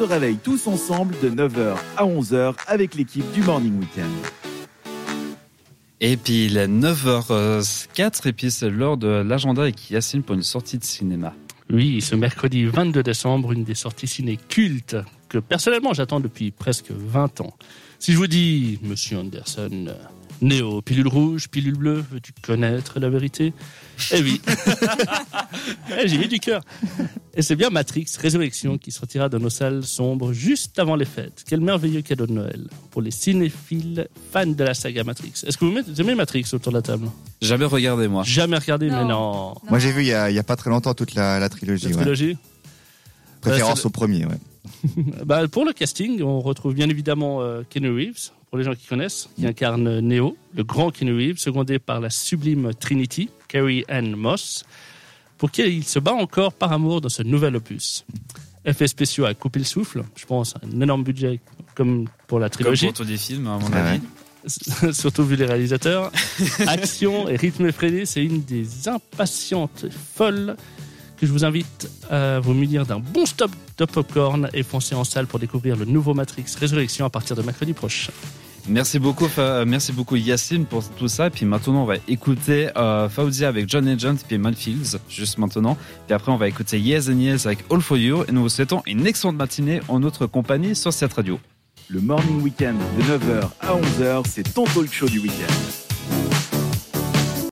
se réveille tous ensemble de 9h à 11h avec l'équipe du Morning Weekend. Et puis il est 9h04 et puis c'est l'heure de l'agenda avec Yacine pour une sortie de cinéma. Oui, ce mercredi 22 décembre, une des sorties ciné cultes que personnellement j'attends depuis presque 20 ans. Si je vous dis, Monsieur Anderson, Néo, pilule rouge, pilule bleue, veux-tu connaître la vérité ? Eh oui, j'ai mis du cœur. Et c'est bien Matrix Résurrection qui sortira de nos salles sombres juste avant les fêtes. Quel merveilleux cadeau de Noël pour les cinéphiles fans de la saga Matrix. Est-ce que vous aimez Matrix autour de la table ? Jamais regardé moi. Jamais regardé, mais non. Moi j'ai vu il y a pas très longtemps toute la trilogie. La trilogie ? Préférence au premier, ouais. Pour le casting, on retrouve bien évidemment Keanu Reeves, pour les gens qui connaissent, qui incarne Neo, le grand Keanu Reeves, secondé par la sublime Trinity, Carrie-Anne Moss, pour qui il se bat encore par amour dans ce nouvel opus. Effets spéciaux à couper le souffle, je pense, un énorme budget comme pour la trilogie. Comme pour tous les films, à mon avis. Surtout vu les réalisateurs. Action et rythme effréné, c'est une des impatientes folles que je vous invite à vous munir d'un bon stop de popcorn et foncer en salle pour découvrir le nouveau Matrix Résurrection à partir de mercredi prochain. Merci beaucoup Yacine pour tout ça. Et puis maintenant on va écouter Fauzi avec John Legend et puis Manfields juste maintenant. Puis après on va écouter Yes and Yes avec All For You et nous vous souhaitons une excellente matinée en notre compagnie sur cette radio. Le Morning Weekend de 9h à 11h, c'est ton talk show du week-end.